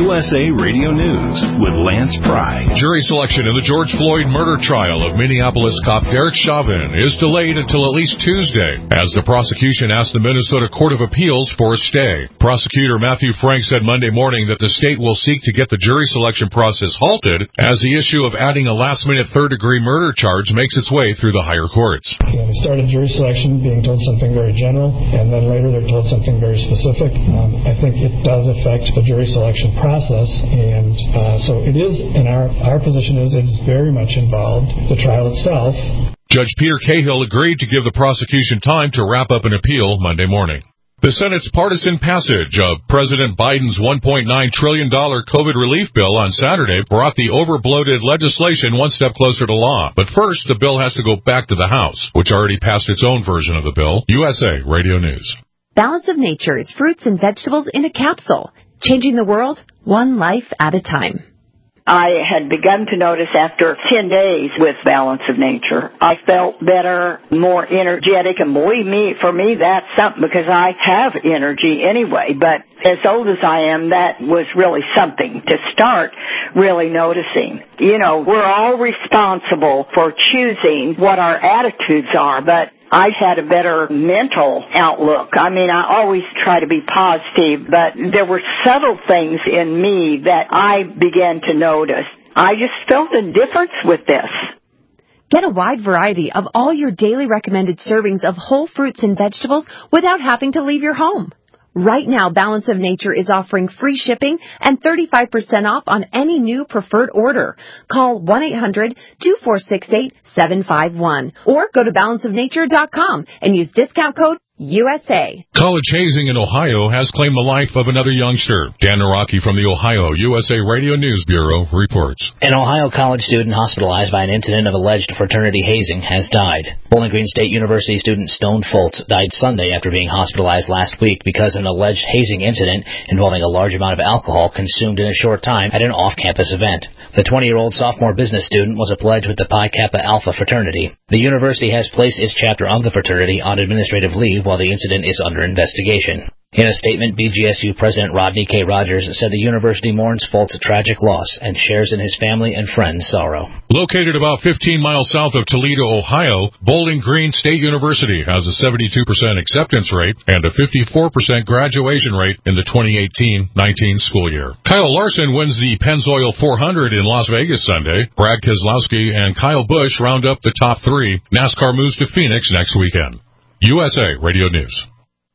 USA Radio News with Lance Pry. Jury selection in the George Floyd murder trial of Minneapolis cop Derek Chauvin is delayed until at least Tuesday, as the prosecution asked the Minnesota Court of Appeals for a stay. Prosecutor Matthew Frank said Monday morning that the state will seek to get the jury selection process halted as the issue of adding a last-minute third-degree murder charge makes its way through the higher courts. We started jury selection being told something very general, and then later they're told something very specific. I think it does affect the jury selection process, and so it is, and our position is it's very much involved the trial itself. Judge Peter Cahill agreed to give the prosecution time to wrap up an appeal Monday morning. The Senate's partisan passage of President Biden's $1.9 trillion COVID relief bill on Saturday brought the over-bloated legislation one step closer to law. But first, the bill has to go back to the House, which already passed its own version of the bill. USA Radio News. Balance of Nature is fruits and vegetables in a capsule, changing the world one life at a time. I had begun to notice after 10 days with Balance of Nature, I felt better, more energetic, and believe me, for me, that's something because I have energy anyway, but as old as I am, that was really something to start really noticing. You know, we're all responsible for choosing what our attitudes are, but I had a better mental outlook. I mean, I always try to be positive, but there were subtle things in me that I began to notice. I just felt a difference with this. Get a wide variety of all your daily recommended servings of whole fruits and vegetables without having to leave your home. Right now, Balance of Nature is offering free shipping and 35% off on any new preferred order. Call 1-800-2468-751 or go to balanceofnature.com and use discount code USA. College hazing in Ohio has claimed the life of another youngster. Dan Naraki from the Ohio USA Radio News Bureau reports. An Ohio college student hospitalized by an incident of alleged fraternity hazing has died. Bowling Green State University student Stone Fultz died Sunday after being hospitalized last week because of an alleged hazing incident involving a large amount of alcohol consumed in a short time at an off-campus event. The 20-year-old sophomore business student was a pledge with the Pi Kappa Alpha fraternity. The university has placed its chapter of the fraternity on administrative leave while the incident is under investigation. In a statement, BGSU President Rodney K. Rogers said the university mourns Fultz's tragic loss and shares in his family and friends' sorrow. Located about 15 miles south of Toledo, Ohio, Bowling Green State University has a 72% acceptance rate and a 54% graduation rate in the 2018-19 school year. Kyle Larson wins the Pennzoil 400 in Las Vegas Sunday. Brad Keselowski and Kyle Busch round up the top three. NASCAR moves to Phoenix next weekend. USA Radio News.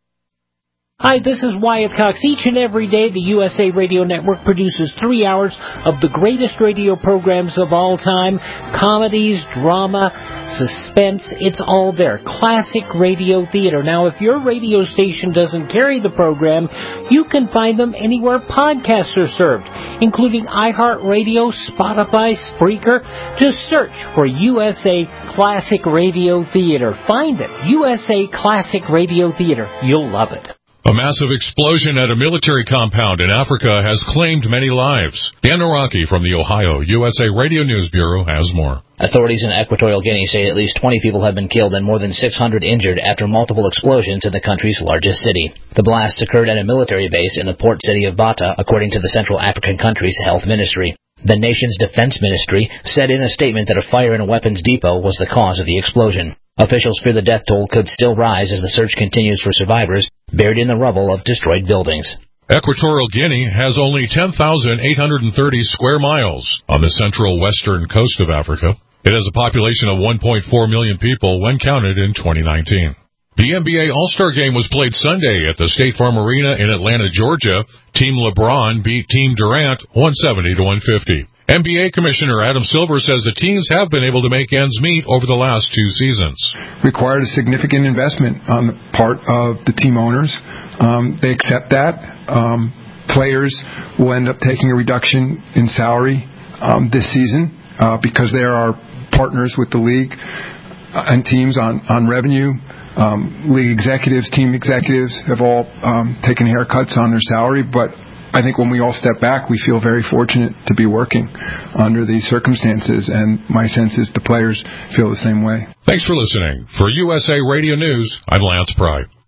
Hi, this is Wyatt Cox. Each and every day, the USA Radio Network produces 3 hours of the greatest radio programs of all time. Comedies, drama, suspense, it's all there. Classic radio theater. Now, if your radio station doesn't carry the program, you can find them anywhere podcasts are served, including iHeartRadio, Spotify, Spreaker. Just search for USA Classic Radio Theater. Find it. USA Classic Radio Theater. You'll love it. A massive explosion at a military compound in Africa has claimed many lives. Dan Naraki from the Ohio USA Radio News Bureau has more. Authorities in Equatorial Guinea say at least 20 people have been killed and more than 600 injured after multiple explosions in the country's largest city. The blasts occurred at a military base in the port city of Bata, according to the Central African country's health ministry. The nation's defense ministry said in a statement that a fire in a weapons depot was the cause of the explosion. Officials fear the death toll could still rise as the search continues for survivors buried in the rubble of destroyed buildings. Equatorial Guinea has only 10,830 square miles on the central western coast of Africa. It has a population of 1.4 million people when counted in 2019. The NBA All-Star Game was played Sunday at the State Farm Arena in Atlanta, Georgia. Team LeBron beat Team Durant 170-150. NBA Commissioner Adam Silver says the teams have been able to make ends meet over the last two seasons. Required a significant investment on the part of the team owners. They accept that. Players will end up taking a reduction in salary this season because they are partners with the league and teams on revenue. League executives, team executives have all taken haircuts on their salary, but I think when we all step back, we feel very fortunate to be working under these circumstances, and my sense is the players feel the same way. Thanks for listening. For USA Radio News, I'm Lance Pry.